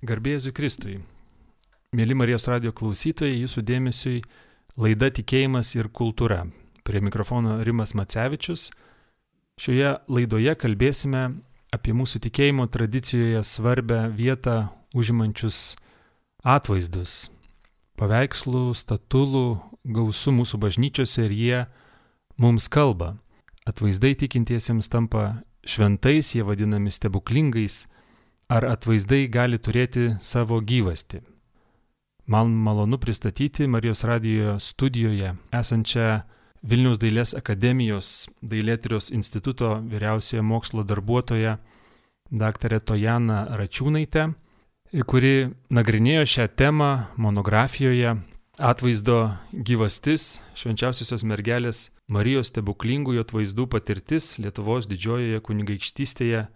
Garbė Jėzui Kristui. Mėly Marijos radijo klausytojai, jūsų dėmesiui laida Tikėjimas ir kultūra. Prie mikrofono Rimas Macevičius. Šioje laidoje kalbėsime apie mūsų tikėjimo tradicijoje svarbę vietą užimančius atvaizdus. Paveikslų, statulų gausu mūsų bažnyčiose ir jie mums kalba. Atvaizdai tikintiesiems tampa šventais, jie vadinami stebuklingais. Ar atvaizdai gali turėti savo gyvastį? Man malonu pristatyti Marijos radijo studijoje esančią Vilniaus dailės akademijos Dailėtyros instituto vyriausiąją mokslo darbuotoją daktarę Tojaną Račiūnaitę, kuri nagrinėjo šią temą monografijoje Atvaizdo gyvastis, švenčiausiosios mergelės Marijos stebuklingųjų atvaizdų patirtis Lietuvos didžiojoje kunigaikštystėje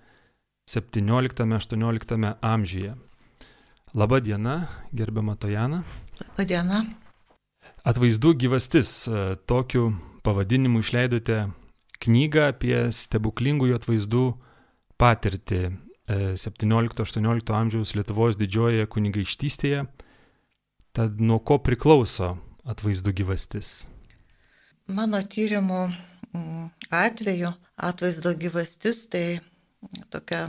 17-18 amžiuje. Labą dieną, gerbiama Tojana. Labą dieną. Atvaizdų gyvastis. Tokiu pavadinimu išleidote knygą apie stebuklingųjų atvaizdų patirtį 17-18 amžiaus Lietuvos didžiojoje kunigaikštystėje. Tad nuo ko priklauso atvaizdų gyvastis? Mano tyrimų atveju atvaizdo gyvastis tai tokia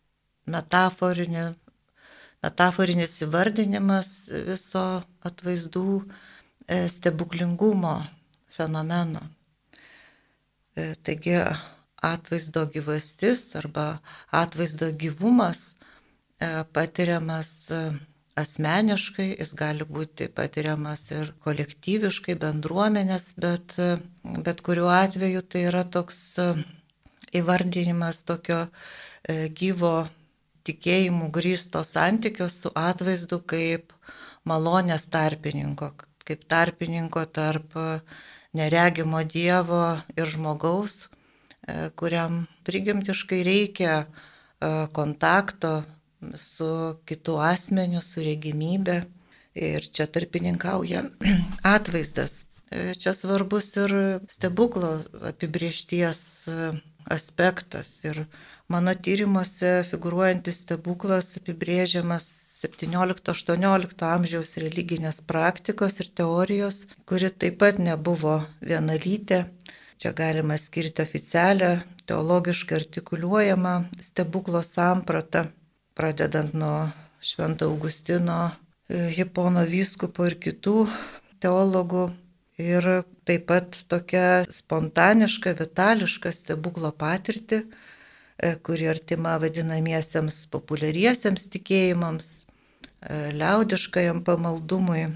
metaforinis įvardinimas viso atvaizdų stebuklingumo fenomeno. Taigi atvaizdo gyvastis arba atvaizdo gyvumas patiriamas asmeniškai, jis gali būti patiriamas ir kolektyviškai, bendruomenės, bet kuriuo atveju tai yra toks įvardinimas tokio gyvo tikėjimų grįsto santykio su atvaizdu kaip malonės tarpininko, kaip tarpininko tarp neregimo Dievo ir žmogaus, kuriam prigimtiškai reikia kontakto su kitu asmeniu, su regimybė. Ir čia tarpininkauja atvaizdas. Čia svarbus ir stebuklo apibrėžties aspektas. Ir mano tyrimuose figūruojantis stebuklas apibrėžiamas 17-18 amžiaus religinės praktikos ir teorijos, kuri taip pat nebuvo vienalytė. Čia galima skirti oficialią, teologiškai artikuliuojamą stebuklo sampratą, pradedant nuo Švento Augustino, Hipono vyskupo ir kitų teologų. Ir taip pat tokia spontaniška, vitališka stebuklo patirtį, kuri artima vadinamiesiems populiariesiems tikėjimams, liaudiškajam pamaldumui.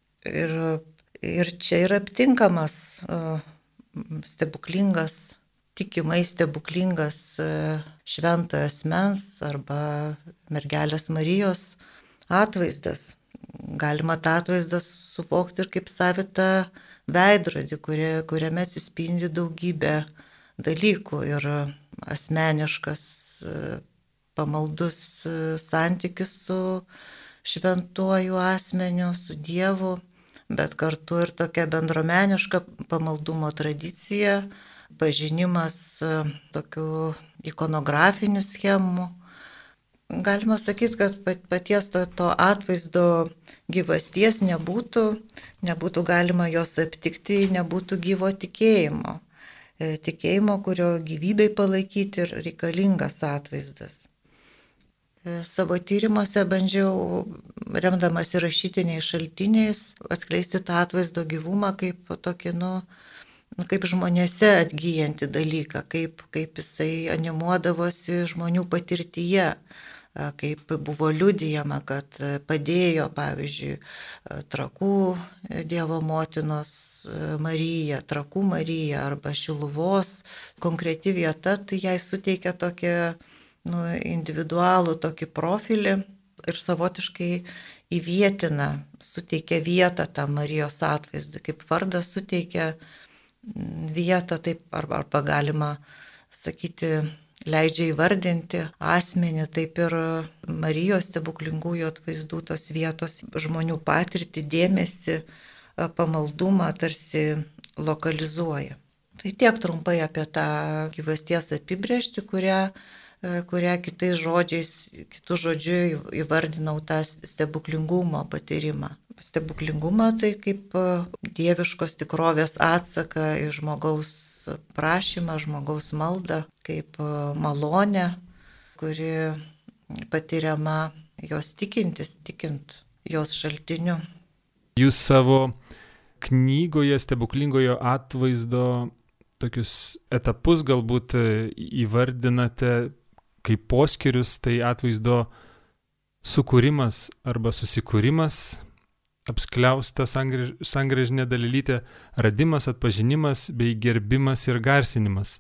Ir čia yra aptinkamas stebuklingas, tikimai stebuklingas šventojo asmens arba mergelės Marijos atvaizdas. Galima tą atvaizdą suvokti ir kaip savitą veidrodį, kuriame atsispindi daugybė dalykų ir asmeniškas, pamaldus santykis su šventuoju asmeniu, su Dievu, bet kartu ir tokia bendruomeniška pamaldumo tradicija, pažinimas tokių ikonografinių schemų. Galima sakyti, kad paties to atvaizdo gyvasties nebūtų galima jos aptikti, nebūtų gyvo tikėjimo. Tikėjimo, kurio gyvybei palaikyti ir reikalingas atvaizdas. Savo tyrimuose bandžiau, remdamas rašytiniais šaltiniais, atskleisti tą atvaizdo gyvumą kaip tokį, kaip žmonėse atgyjantį dalyką, kaip jisai animuodavosi žmonių patirtyje. Kaip buvo liudijama, kad padėjo, pavyzdžiui, Trakų Dievo motinos Marija, Trakų Marija arba Šiluvos konkreti vieta, tai jai suteikia tokį individualų tokį profilį ir savotiškai įvietina, suteikia vietą tam Marijos atvaizdui, kaip vardas suteikia vietą, taip, arba galima sakyti, leidžia įvardinti asmenį, taip ir Marijos stebuklingųjų atvaizdų tos vietos žmonių patirtį, dėmesį, pamaldumą tarsi lokalizuoja. Tai tiek trumpai apie tą gyvasties apibrėžtį, kurią kurią kitų žodžių įvardinau tą stebuklingumo patyrimą. Stebuklingumą tai kaip dieviškos tikrovės atsaką į žmogaus prašymą, žmogaus maldą, kaip malonę, kuri patiriama jos tikint jos šaltiniu. Jūs savo knygoje Stebuklingojo atvaizdo tokius etapus galbūt įvardinate kaip poskirius, tai atvaizdo sukūrimas arba susikūrimas, apskliausta sangrėžinė dalelytė, radimas, atpažinimas bei gerbimas ir garsinimas.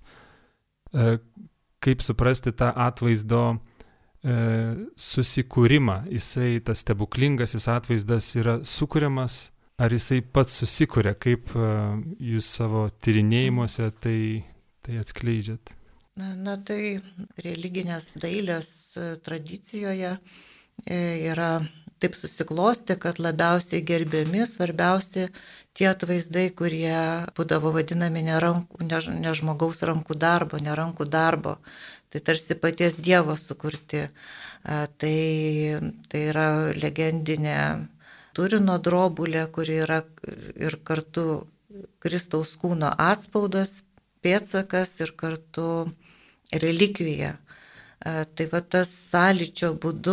Kaip suprasti tą atvaizdo susikūrimą? Jisai, tas stebuklingasis atvaizdas yra sukūriamas, ar jisai pats susikuria? Kaip jūs savo tyrinėjimuose tai atskleidžiat? Tai religinės dailės tradicijoje yra taip susiklosti, kad labiausiai gerbiami, svarbiausi tie atvaizdai, kurie būdavo vadinami ne žmogaus rankų darbo. Tai tarsi paties Dievo sukurti. Tai yra legendinė Turino drobulė, kuri yra ir kartu Kristaus kūno atspaudas, pėdsakas ir kartu relikvija. Tai va tas sąlyčio būdu,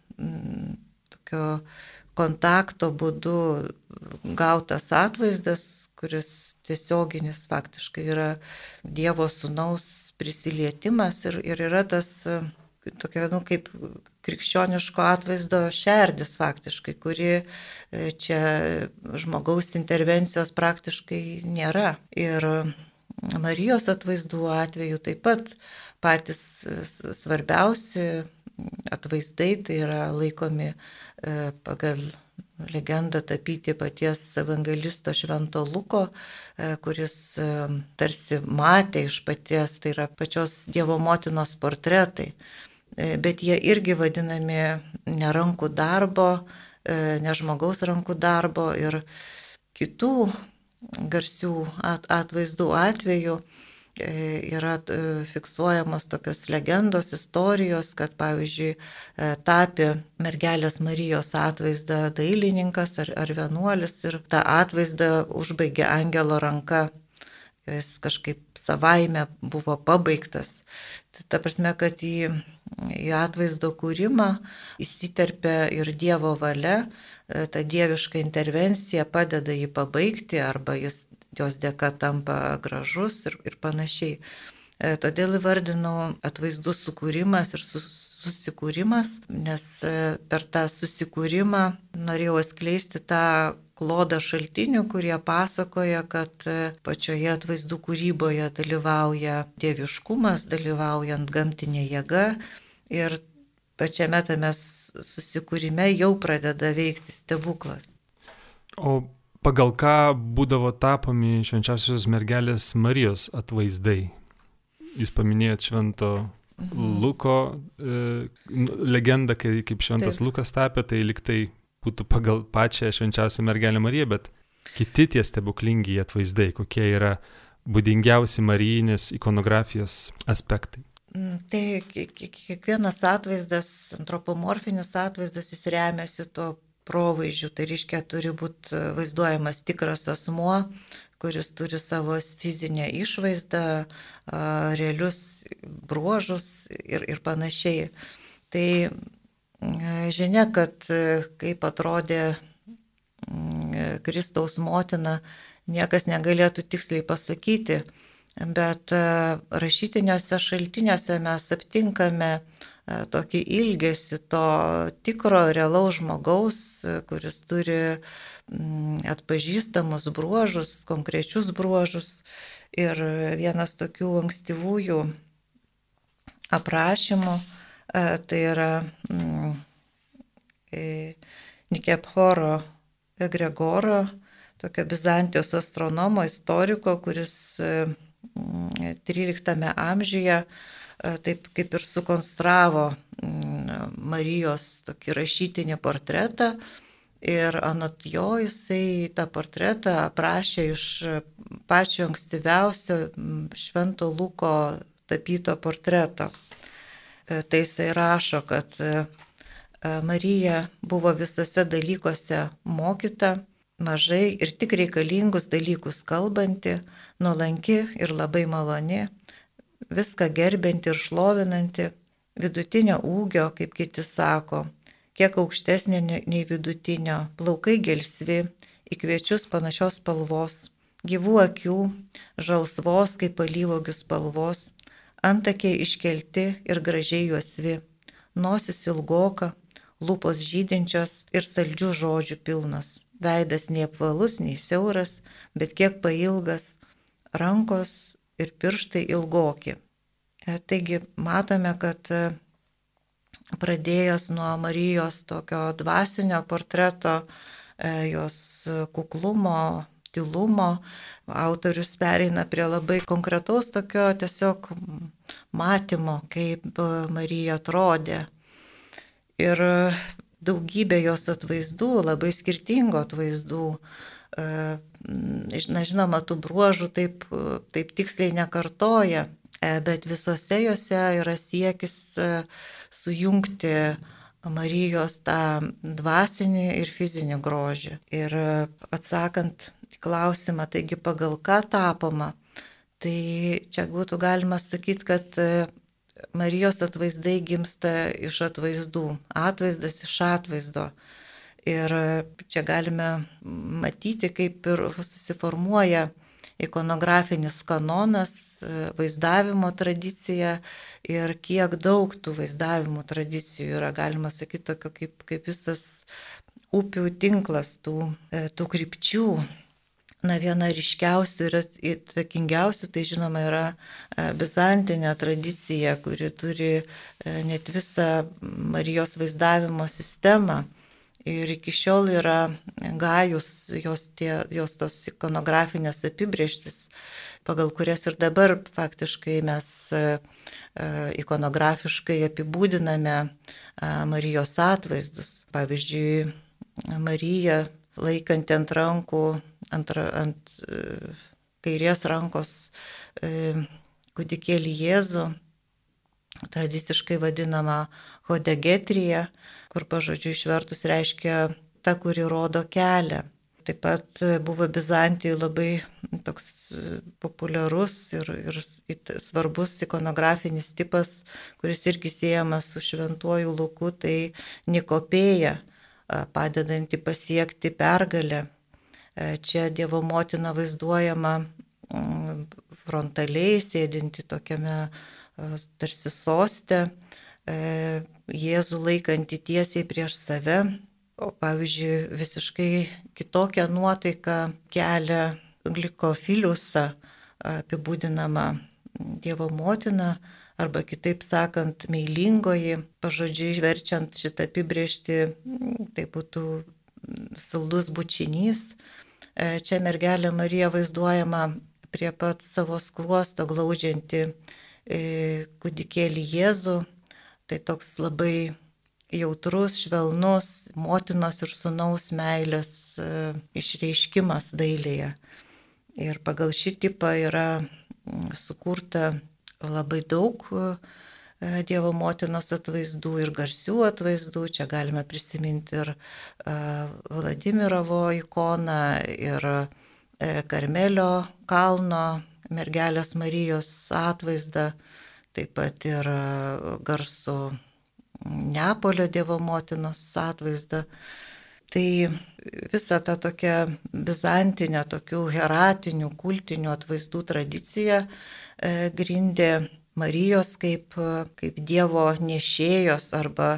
tokio kontakto būdu gautas atvaizdas, kuris tiesioginis faktiškai yra Dievo sūnaus prisilietimas ir yra tas tokia, kaip krikščioniško atvaizdo šerdis faktiškai, kuri čia žmogaus intervencijos praktiškai nėra. Ir Marijos atvaizdų atveju taip pat patys svarbiausi atvaizdai tai yra laikomi pagal legendą tapyti paties evangelisto Švento Luko, kuris tarsi matė iš paties, tai yra pačios Dievo motinos portretai. Bet jie irgi vadinami ne rankų darbo, ne žmogaus rankų darbo ir kitų garsių atvaizdų atveju yra fiksuojamos tokios legendos, istorijos, kad pavyzdžiui tapė mergelės Marijos atvaizdą dailininkas ar vienuolis ir tą atvaizdą užbaigė angelo ranka. Jis kažkaip savaime buvo pabaigtas. Ta prasme, kad į atvaizdo kūrimą įsiterpia ir Dievo valia, ta dieviška intervencija padeda jį pabaigti arba jos dėka tampa gražus ir panašiai. Todėl įvardinau atvaizdų sukūrimas ir susikūrimas, nes per tą susikūrimą norėjau atskleisti tą klodą šaltinių, kurie pasakoja, kad pačioje atvaizdų kūryboje dalyvauja dieviškumas, dalyvaujant gamtinė jėga ir pačiame tame susikūrime jau pradeda veikti stebuklas. O pagal ką būdavo tapomi švenčiausios mergelės Marijos atvaizdai? Jūs paminėjot Švento Luko legendą, kaip Šventas Lukas tapė, tai liktai būtų pagal pačią švenčiausią mergelę Mariją, bet kiti tie stebuklingi atvaizdai, kokie yra būdingiausi marijinės ikonografijos aspektai? Tai kiekvienas atvaizdas, antropomorfinis atvaizdas, jis remiasi tuo provaizdžiu, tai reiškia turi būti vaizduojamas tikras asmuo, kuris turi savo fizinę išvaizdą, realius bruožus ir panašiai. Tai žinia, kad kaip atrodė Kristaus motina, niekas negalėtų tiksliai pasakyti, bet rašytiniuose šaltiniuose mes aptinkame tokį ilgesį to tikro, realaus žmogaus, kuris turi atpažįstamus bruožus, konkrečius bruožus. Ir vienas tokių ankstyvųjų aprašymų tai yra Nikephoro Egregoro, tokio Bizantijos astronomo, istoriko, kuris 13 amžiuje taip kaip ir sukonstravo Marijos tokį rašytinį portretą ir anot jo jisai tą portretą aprašė iš pačio ankstyviausio Švento Luko tapyto portreto. tai jisai rašo, kad Marija buvo visose dalykuose mokyta, mažai ir tik reikalingus dalykus kalbanti, nuolanki ir labai maloni, viską gerbianti ir šlovinanti, vidutinio ūgio, kaip kiti sako, kiek aukštesnė nei vidutinio, plaukai gelsvi, į kviečius panašios spalvos, gyvų akių, žalsvos kaip alyvuogių spalvos, antakiai iškelti ir gražiai juosvi, nosis ilgoka, lūpos žydinčios ir saldžių žodžių pilnos, veidas nei apvalus, nei siauras, bet kiek pailgas, rankos ir pirštai ilgoki. Taigi matome, kad pradėjęs nuo Marijos tokio dvasinio portreto, jos kuklumo, tylumo, autorius pereina prie labai konkretaus tokio tiesiog matymo, kaip Marija atrodė. Ir daugybė jos atvaizdų, labai skirtingų atvaizdų, žinoma, tų bruožų taip tiksliai nekartoja, bet visose jose yra siekis sujungti Marijos tą dvasinį ir fizinį grožį. Ir atsakant į klausimą, taigi pagal ką tapoma, tai čia būtų galima sakyti, kad Marijos atvaizdai gimsta iš atvaizdų, atvaizdas iš atvaizdo. Ir čia galime matyti, kaip ir susiformuoja ikonografinis kanonas, vaizdavimo tradicija ir kiek daug tų vaizdavimo tradicijų yra, galima sakyti, tokio kaip visas upių tinklas tų krypčių. Viena ryškiausių ir įtakingiausių, tai žinoma yra bizantinė tradicija, kuri turi net visą Marijos vaizdavimo sistemą. Ir iki šiol yra gajus jos tos ikonografinės apibrėžtis, pagal kurias ir dabar faktiškai mes ikonografiškai apibūdiname Marijos atvaizdus. Pavyzdžiui, Marija laikanti ant rankų, ant kairės rankos kūdikėlį Jėzų, tradiciškai vadinama hodegetrija, kur pažodžiu išvertus reiškia ta, kuri rodo kelią. Taip pat buvo Bizantijoje labai toks populiarus ir svarbus ikonografinis tipas, kuris irgi siejamas su šventuoju Luku, tai Nikopėja, padedanti pasiekti pergalę. Čia Dievo motina vaizduojama frontaliai, sėdinti tokiame tarsi soste, Jėzų laikantį tiesiai prieš save. O pavyzdžiui, visiškai kitokią nuotaiką kelia Glikofiliusą, apibūdinama Dievo motina, arba kitaip sakant, meilingoji, pažodžiui verčiant šitą apibrėžtį, tai būtų saldus bučinys. Čia mergelė Marija vaizduojama prie pat savo skruosto glaudžianti kūdikėlį Jėzų, tai toks labai jautrus, švelnus motinos ir sūnaus meilės išreiškimas dailėje. Ir pagal šį tipą yra sukurta labai daug Dievo motinos atvaizdų ir garsių atvaizdų. Čia galime prisiminti ir Vladimirovo ikoną, ir Karmelio kalno mergelės Marijos atvaizdą, taip pat ir garsų Neapolio Dievo motinos atvaizdą. Tai visa ta tokia bizantinė, tokių hieratinių, kultinių atvaizdų tradicija grindė Marijos kaip Dievo nešėjos arba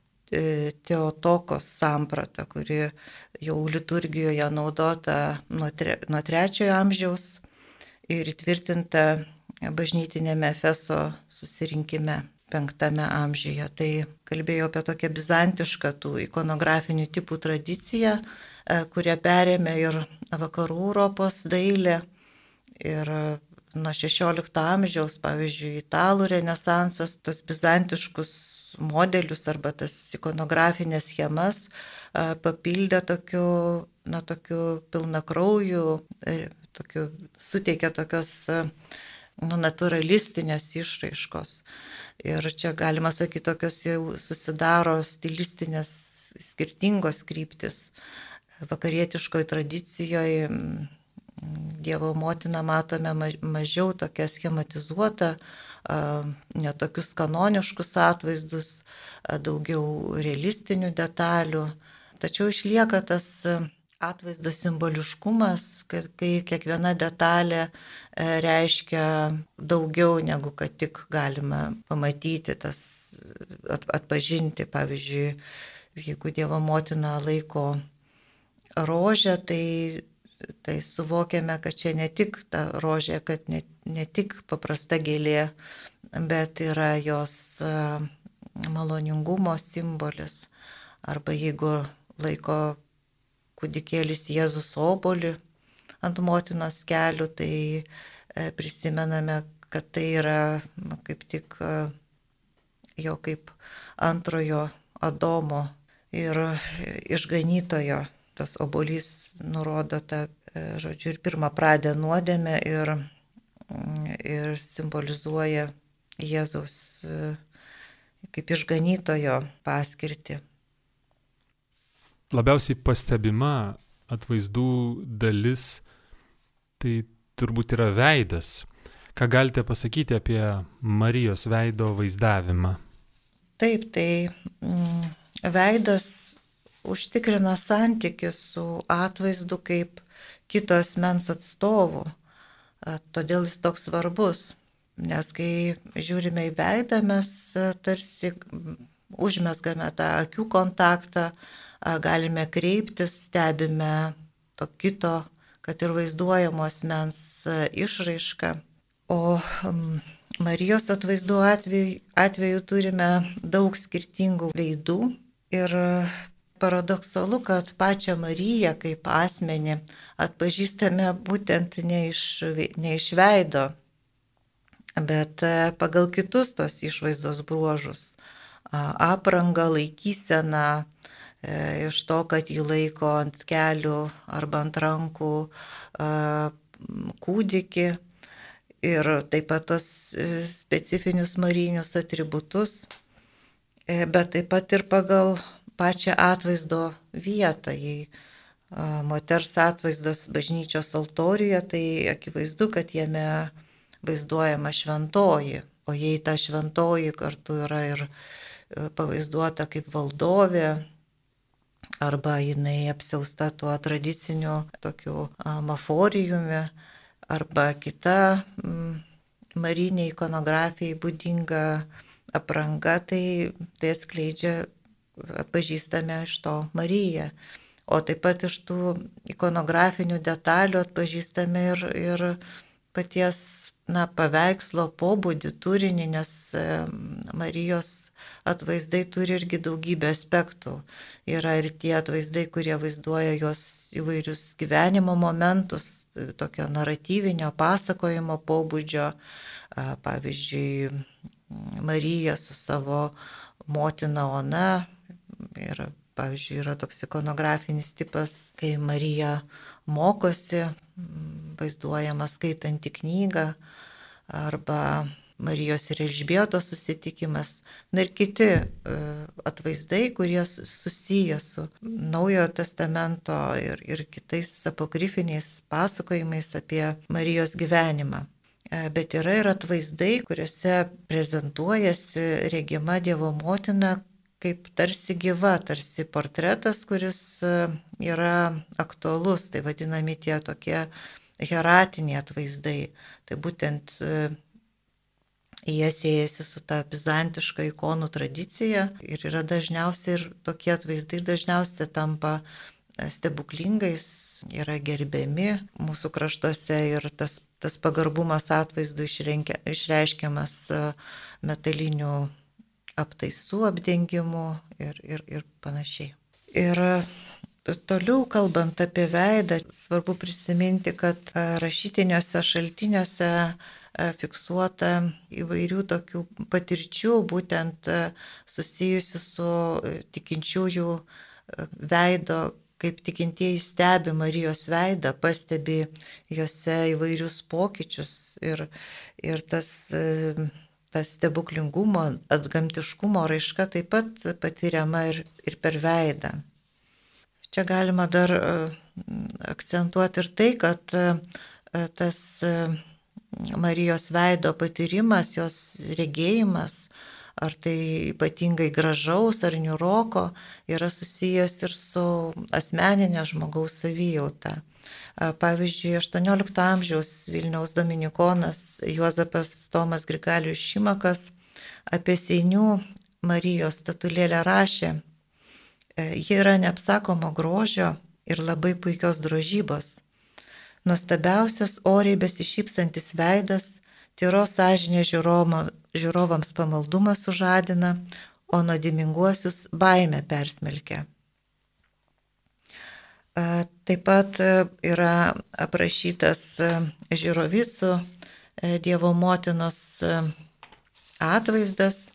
Teotokos sampratą, kuri jau liturgijoje naudota nuo 3 amžiaus ir įtvirtinta bažnytinėme Efeso susirinkime 5 amžiuje. Tai kalbėjau apie tokią bizantišką tų ikonografinių tipų tradiciją, kurią perėmė ir vakarų Europos dailė. Ir nuo 16 amžiaus, pavyzdžiui, italų renesansas, tos bizantiškus modelius arba tas ikonografinės schemas papildė tokiu pilnakrauju, suteikė tokios naturalistinės išraiškos. Ir čia galima sakyti, tokios jau susidaro stilistinės skirtingos kryptis. Vakarietiškoje tradicijoje Dievo motiną matome mažiau tokia schematizuota, netokius kanoniškus atvaizdus, daugiau realistinių detalių. Tačiau išlieka tas atvaizdo simboliškumas, kai kiekviena detalė reiškia daugiau negu kad tik galima pamatyti, atpažinti. Pavyzdžiui, jeigu Dievo motina laiko rožę, tai suvokiame, kad čia ne tik ta rožė, kad ne tik paprasta gėlė, bet yra jos maloningumo simbolis. Arba jeigu laiko kūdikėlis Jėzus obuolį ant motinos kelių, tai prisimename, kad tai yra kaip tik jo kaip antrojo Adomo ir išganytojo. Tas obuolys nurodo tą, žodžiu, ir pirmapradę nuodėmę ir simbolizuoja Jėzaus kaip išganytojo paskirtį. Labiausiai pastebima atvaizdų dalis tai turbūt yra veidas. Ką galite pasakyti apie Marijos veido vaizdavimą? Taip, tai veidas užtikrina santykį su atvaizdu kaip kito asmens atstovu. Todėl jis toks svarbus, nes kai žiūrime į veidą, mes tarsi užmezgame tą akių kontaktą, galime kreiptis, stebime to kito, kad ir vaizduojamo asmens išraišką. O Marijos atvaizdų atveju turime daug skirtingų veidų ir paradoksalu, kad pačią Mariją kaip asmenį atpažįstame būtent ne iš veido, bet pagal kitus tos išvaizdos bruožus. Aprangą, laikyseną, iš to, kad jį laiko ant kelių arba ant rankų kūdikį ir taip pat tos specifinius marijinius atributus, bet taip pat ir pagal pačią atvaizdo vietą. Jei moters atvaizdas bažnyčios altoriuje, tai akivaizdu, kad jame vaizduojama šventoji, o jei ta šventoji kartu yra ir pavaizduota kaip valdovė, arba jinai apsiausta tuo tradiciniu tokiu maforijumi, arba kita marinė ikonografijai būdinga apranga, tai atskleidžia, atpažįstame iš to Mariją. O taip pat iš tų ikonografinių detalių atpažįstame ir paties paveikslo pobūdį, turinį, nes Marijos atvaizdai turi irgi daugybę aspektų. Yra ir tie atvaizdai, kurie vaizduoja jos įvairius gyvenimo momentus, tokio naratyvinio pasakojimo pobūdžio. Pavyzdžiui, Marija su savo motina Ona. Ir, pavyzdžiui, yra toks ikonografinis tipas, kai Marija mokosi, vaizduojama skaitanti knygą, arba Marijos ir Elžbietos susitikimas. Ir kiti atvaizdai, kurie susiję su Naujojo testamento ir kitais apokrifiniais pasakojimais apie Marijos gyvenimą. Bet yra ir atvaizdai, kuriuose prezentuojasi regima Dievo motina kaip tarsi gyva, tarsi portretas, kuris yra aktualus, tai vadinami tie tokie hieratiniai atvaizdai. Tai būtent jie siejasi su ta bizantiška ikonų tradicija ir yra dažniausiai ir tokie atvaizdai dažniausiai tampa stebuklingais, yra gerbiami mūsų kraštuose ir tas pagarbumas atvaizdų išreiškiamas metalinių aptaisų apdengimu ir panašiai. Ir toliau kalbant apie veidą, svarbu prisiminti, kad rašytiniuose šaltiniuose fiksuota įvairių tokių patirčių, būtent susijusių su tikinčiųjų veido kaip tikintieji stebi Marijos veidą, pastebi juose įvairius pokyčius ir tas stebuklingumo, atgamtiškumo raiška taip pat patiriama ir per veidą. Čia galima dar akcentuoti ir tai, kad tas Marijos veido patyrimas, jos regėjimas, ar tai ypatingai gražaus ar niūroko, yra susijęs ir su asmeninė žmogaus savijauta. Pavyzdžiui, 18 amžiaus Vilniaus dominikonas Juozapas Tomas Grigalius Šimakas apie Seinių Marijos statulėlę rašė: ji yra neapsakomo grožio ir labai puikios drožybos. Nuostabiausias oriai besišypsantis veidas, tyros sąžinė žiūrovams pamaldumą sužadina, o nuodėminguosius baimę persmelkia. Taip pat yra aprašytas Žirovicų Dievo motinos atvaizdas,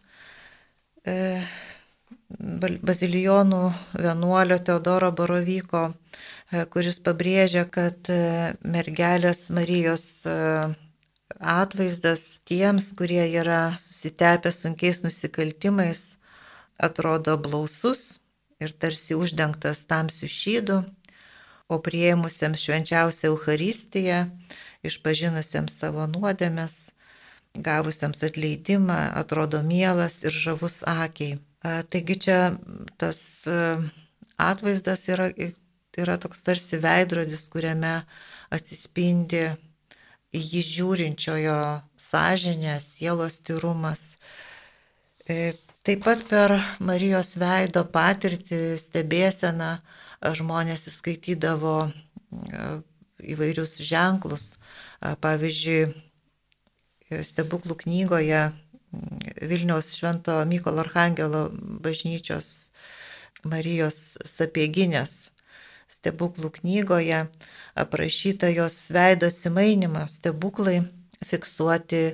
bazilijonų vienuolio Teodoro Borovyko, kuris pabrėžia, kad mergelės Marijos atvaizdas tiems, kurie yra susitepę sunkiais nusikaltimais, atrodo blausus ir tarsi uždengtas tamsių šydų, o priėmusiems švenčiausią Eucharistiją, išpažinusiems savo nuodėmes, gavusiems atleidimą, atrodo mielas ir žavus akiai. Taigi čia tas atvaizdas yra toks tarsi veidrodis, kuriame atsispindi į jį žiūrinčiojo sąžinė, sielos tyrumas. Taip pat per Marijos veido patirtį, stebėseną žmonės įskaitydavo įvairius ženklus. Pavyzdžiui, stebuklų knygoje Vilniaus Švento Mykolo Archangelo bažnyčios Marijos Sapieginės stebuklų knygoje aprašyta jos veido atsimainimo stebuklai, fiksuoti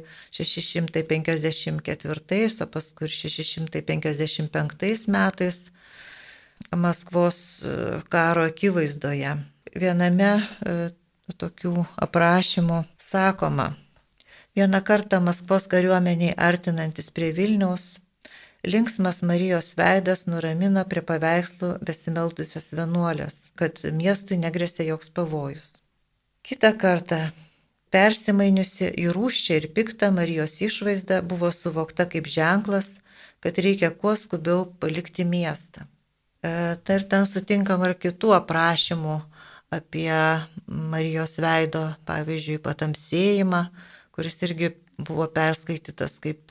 654, o paskui 655 metais Maskvos karo akivaizdoje. Viename tokių aprašymų sakoma: vieną kartą Maskvos kariuomeniai artinantis prie Vilniaus, linksmas Marijos veidas nuramino prie paveikslų besimeldusias vienuolės, kad miestui negresia joks pavojus. Kitą kartą persimainiusi į rūsčią ir piktą Marijos išvaizdą buvo suvokta kaip ženklas, kad reikia kuo skubiau palikti miestą. Tai ir ten sutinkama ir kitų aprašymų apie Marijos veido, pavyzdžiui, patamsėjimą, kuris irgi buvo perskaitytas kaip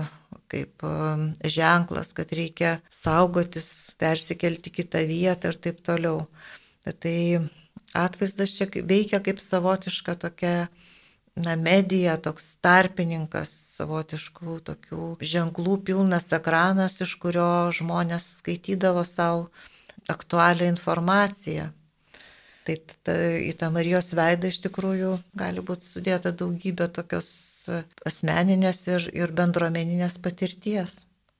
ženklas, kad reikia saugotis, persikelti kitą vietą ir taip toliau. Tai atvaizdas čia veikia kaip savotiška tokia medija, toks tarpininkas, savotiškų tokių ženklų pilnas ekranas, iš kurio žmonės skaitydavo savo aktualią informaciją. Tai į tą Marijos veidą iš tikrųjų gali būti sudėta daugybė tokios asmeninės ir bendruomeninės patirties.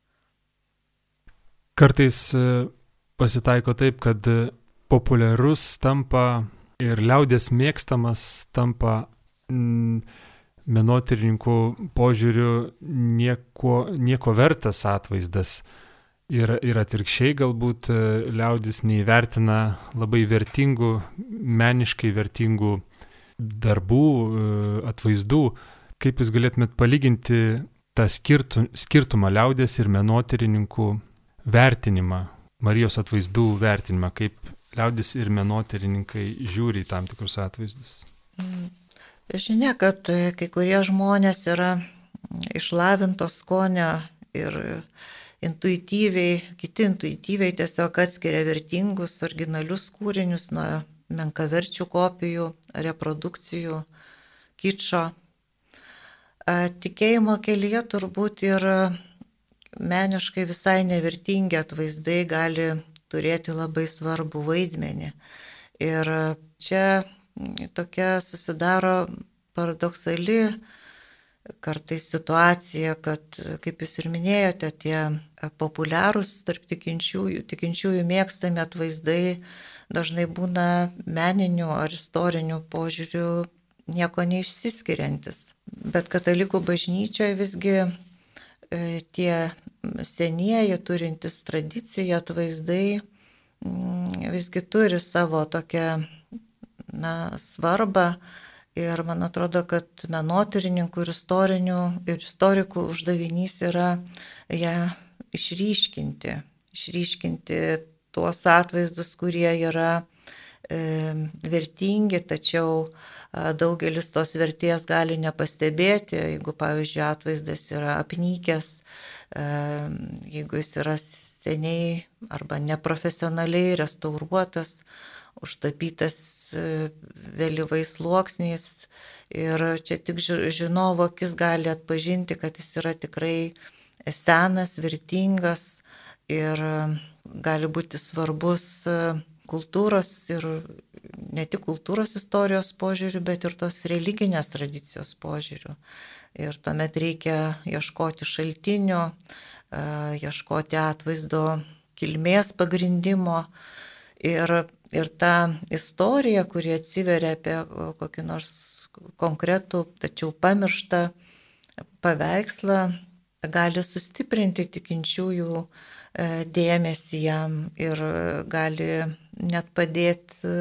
Kartais pasitaiko taip, kad populiarus tampa ir liaudės mėgstamas tampa menotyrininkų požiūriu nieko vertas atvaizdas. Ir atvirkščiai galbūt liaudis neįvertina labai vertingų, meniškai vertingų darbų, atvaizdų. Kaip jūs galėtumėt palyginti tą skirtumą liaudės ir menotyrininkų vertinimą, Marijos atvaizdų vertinimą, kaip liaudis ir menotyrininkai žiūri į tam tikrus atvaizdus? Žinia, kad kai kurie žmonės yra išlavinto skonio ir kiti intuityviai tiesiog atskiria vertingus, originalius kūrinius nuo menkaverčių kopijų, reprodukcijų, kičo. Tikėjimo kelyje turbūt ir meniškai visai nevertingi atvaizdai gali turėti labai svarbų vaidmenį. Ir čia tokia susidaro paradoksali kartais situacija, kad, kaip jūs ir minėjote, tie populiarūs tarp tikinčiųjų mėgstami atvaizdai dažnai būna meninių ar istorinių požiūrių nieko neišsiskiriantis. Bet katalikų bažnyčioje visgi tie senieji turintys tradiciją atvaizdai visgi turi savo tokią svarbą. Ir man atrodo, kad menotyrininkų ir istorikų uždavinys yra ją išryškinti tuos atvaizdus, kurie yra vertingi, tačiau daugelis tos vertės gali nepastebėti, jeigu, pavyzdžiui, atvaizdas yra apnykęs, jeigu jis yra seniai arba neprofesionaliai restauruotas, užtapytas vėlyvais sluoksniais ir čia tik žinovo akis gali atpažinti, kad jis yra tikrai senas, vertingas ir gali būti svarbus kultūros ir ne tik kultūros istorijos požiūrių, bet ir tos religinės tradicijos požiūrių. Ir tuomet reikia ieškoti šaltinių, ieškoti atvaizdo kilmės pagrindimo ir ta istorija, kuri atsiveria apie kokį nors konkretų, tačiau pamirštą paveikslą, gali sustiprinti tikinčiųjų dėmesį jam ir gali net padėti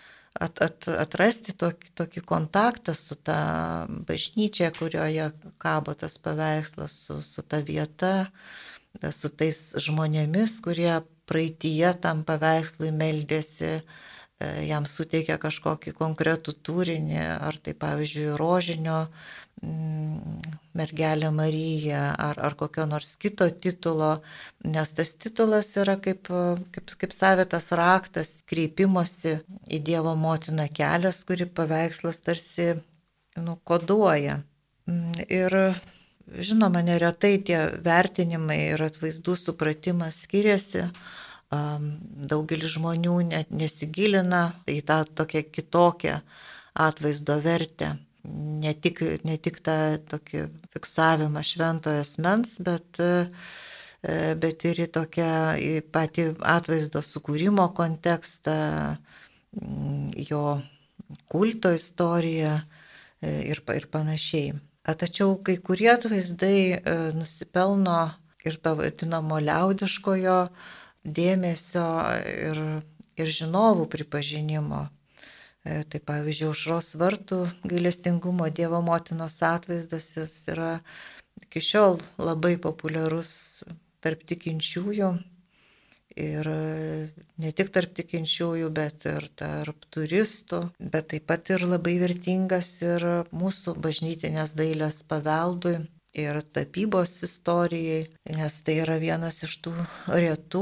atrasti tokį kontaktą su ta bažnyčia, kurioje kabo tas paveikslas, su ta vieta, su tais žmonėmis, kurie praeityje tam paveikslui meldėsi, jam suteikė kažkokį konkretų turinį, ar tai pavyzdžiui rožinio mergelė Marija, ar kokio nors kito titulo, nes tas titulas yra kaip savitas raktas kreipimosi į Dievo motiną kelias, kurį paveikslas tarsi koduoja. Ir žinoma, neretai tie vertinimai ir atvaizdų supratimas skiriasi. Daugelis žmonių net nesigilina į tą tokią kitokią atvaizdo vertę. Ne tik tą tokį fiksavimą šventojo asmens, bet ir į patį atvaizdo sukūrimo kontekstą, jo kulto istoriją ir panašiai. Tačiau kai kurie atvaizdai nusipelno ir to vadinamo liaudiškojo dėmesio ir žinovų pripažinimo. Tai pavyzdžiui, Aušros vartų gailestingumo Dievo motinos atvaizdas jis yra iki šiol labai populiarus tarp tikinčiųjų ir ne tik tarp tikinčiųjų, bet ir tarp turistų, bet taip pat ir labai vertingas ir mūsų bažnytinės dailės paveldui ir tapybos istorijai, nes tai yra vienas iš tų retų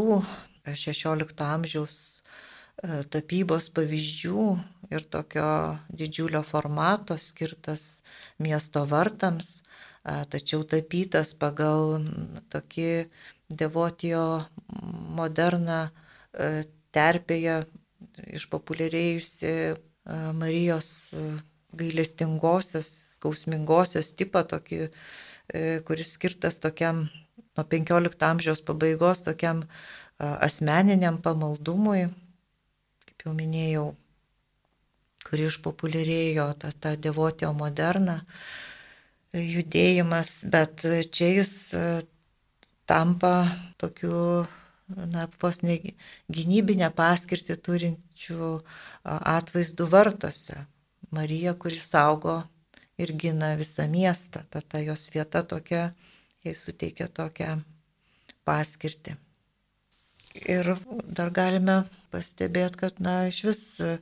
16 amžiaus tapybos pavyzdžių ir tokio didžiulio formato skirtas miesto vartams, tačiau tapytas pagal tokį devotijo moderną terpėje išpopuliarėjusi Marijos gailestingosios, skausmingosios tipą, tokį, kuris skirtas tokiam nuo 15 amžiaus pabaigos tokiam asmeniniam pamaldumui, kaip jau minėjau, kuri išpopuliarėjo tą devotijo moderną judėjimas, bet čia jis tampa tokiu, vos ne gynybinę paskirtį turinčių atvaizdų vartuose. Marija, kuri saugo ir gina visą miestą, ta jos vieta tokia, jai suteikia tokią paskirtį. Ir dar galime pastebėti, kad iš vis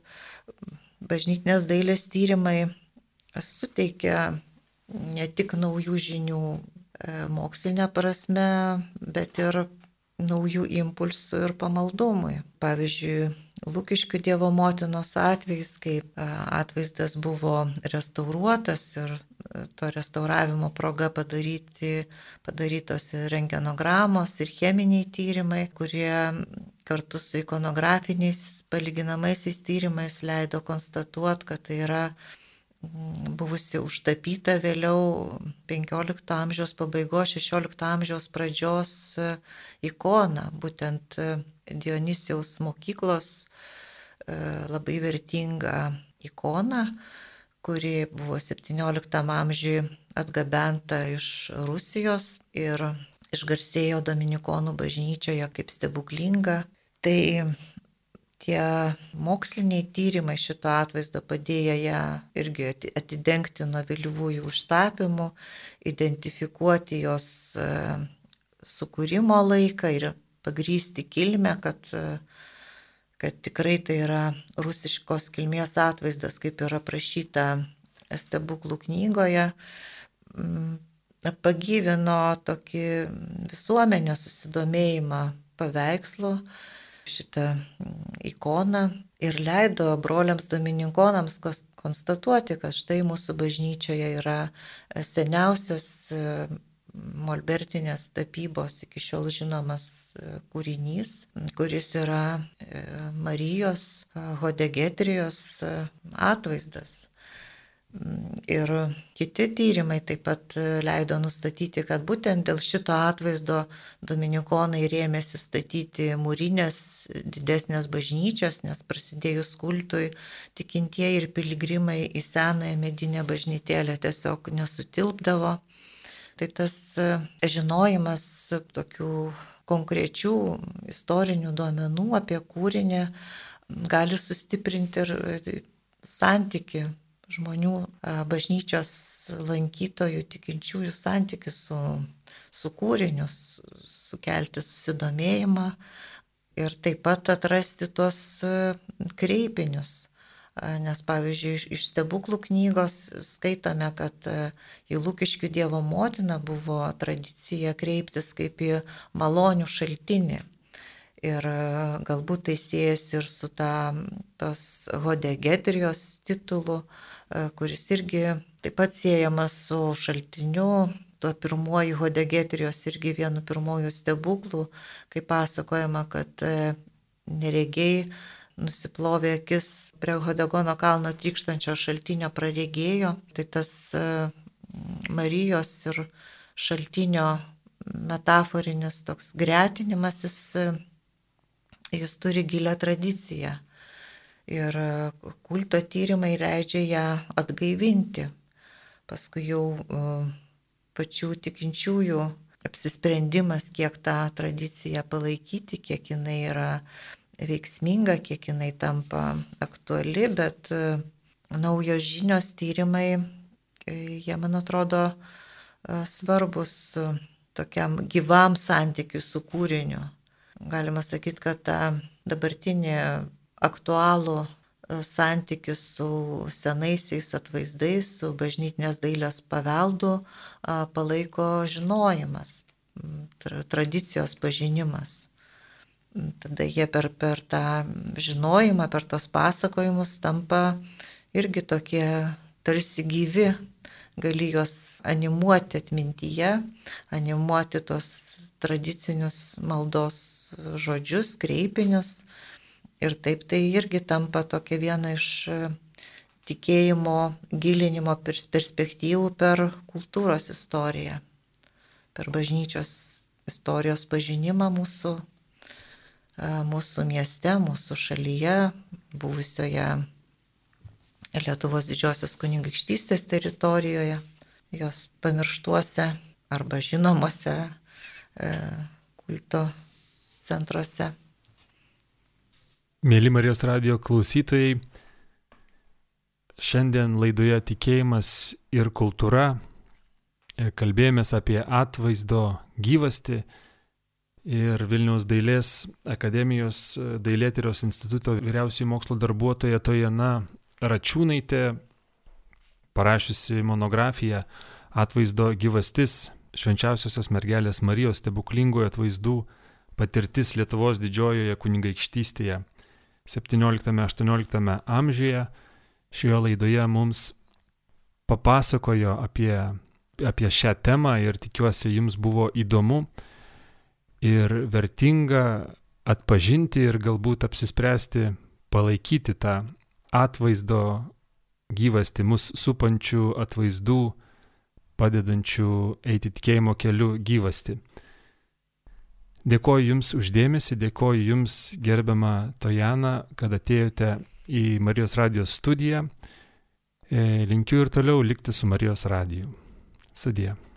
bažnytinės dailės tyrimai suteikia ne tik naujų žinių mokslinė prasme, bet ir naujų impulsų ir pamaldumui. Pavyzdžiui, Lukiškių Dievo motinos atvejais, kai atvaizdas buvo restauruotas ir to restauravimo proga padarytos rentgenogramos ir cheminiai tyrimai, kurie kartu su ikonografiniais palyginamaisiais tyrimais leido konstatuoti, kad tai yra buvusi užtapyta vėliau 15 amžiaus pabaigos, 16 amžiaus pradžios ikona, būtent Dionisijaus mokyklos labai vertingą ikoną, kuri buvo 17 amžiuje atgabenta iš Rusijos ir išgarsėjo Dominikonų bažnyčioje kaip stebuklinga. Tai tie moksliniai tyrimai šito atvaizdo padėjo ją irgi atidengti nuo vėlyvųjų užtapymų, identifikuoti jos sukūrimo laiką ir pagrysti kilmę, kad tikrai tai yra rusiškos kilmės atvaizdas, kaip yra aprašyta stebuklų knygoje. Pagyvino tokį visuomenės susidomėjimą paveikslu šitą ikoną ir leido broliams dominikonams konstatuoti, kad štai mūsų bažnyčioje yra seniausias molbertinės tapybos iki šiol žinomas kūrinys, kuris yra Marijos Hodegetrijos atvaizdas. Ir kiti tyrimai taip pat leido nustatyti, kad būtent dėl šito atvaizdo dominikonai rėmėsi statyti mūrinės didesnės bažnyčios, nes prasidėjus kultui tikintieji ir piligrimai į senąją medinę bažnytėlę tiesiog nesutilpdavo. Tai tas žinojimas tokių konkrečių istorinių duomenų apie kūrinį gali sustiprinti ir santyki žmonių, bažnyčios lankytojų, tikinčiųjų santykių su kūriniu, sukelti susidomėjimą ir taip pat atrasti tuos kreipinius. Nes pavyzdžiui, iš stebuklų knygos skaitome, kad į Lukiškių Dievo motiną buvo tradicija kreiptis kaip į malonių šaltinį. Ir galbūt tai siejasi ir su tos Hodegetrijos titulu, kuris irgi taip pat siejamas su šaltiniu, tuo pirmuoju Hodegetrijos irgi vienu pirmųjų stebuklų, kai pasakojama, kad neregiai nusiplovė akis prie Hodegono kalno trykštančio šaltinio praregėjo. Tai tas Marijos ir šaltinio metaforinis toks gretinimas, jis turi gilią tradiciją ir kulto tyrimai leidžia ją atgaivinti. Paskui jau pačių tikinčiųjų apsisprendimas, kiek tą tradiciją palaikyti, kiek jinai yra veiksminga, kiek jinai tampa aktuali, bet naujos žinios, tyrimai, jie, man atrodo, svarbus tokiam gyvam santykiui su kūriniu. Galima sakyti, kad tą dabartinį aktualų santykį su senaisiais atvaizdais, su bažnytinės dailės paveldu palaiko žinojimas, tradicijos pažinimas. Tada jie per tą žinojimą, per tos pasakojimus tampa irgi tokie tarsi gyvi, gali juos animuoti atmintyje, animuoti tos tradicinius maldos žodžius, kreipinius. Ir taip tai irgi tampa tokia viena iš tikėjimo gilinimo perspektyvų per kultūros istoriją, per bažnyčios istorijos pažinimą mūsų mieste, mūsų šalyje, buvusioje Lietuvos didžiosios kunigaikštystės teritorijoje, jos pamirštuose arba žinomose kulto centruose. Mėly Marijos radijo klausytojai, šiandien laidoje Tikėjimas ir kultūra kalbėjomės apie atvaizdo gyvastį ir Vilniaus dailės akademijos dailėtyros instituto vyriausioji mokslo darbuotoja Tojana Račiūnaitė, parašiusi monografiją Atvaizdo gyvastis Švenčiausiosios mergelės Marijos stebuklingųjų atvaizdų patirtis Lietuvos didžiojoje kunigaikštystėje 17-18 amžiuje. Šioje laidoje mums papasakojo apie šią temą ir tikiuosi jums buvo įdomu ir vertinga atpažinti ir galbūt apsispręsti palaikyti tą atvaizdo gyvastį, mus supančių atvaizdų, padedančių eiti tikėjimo keliu gyvastį. Dėkoju Jums uždėmesį, dėkoju Jums, gerbiama Tojana, kad atėjote į Marijos radijos studiją. Linkiu ir toliau likti su Marijos radiju. Sudie.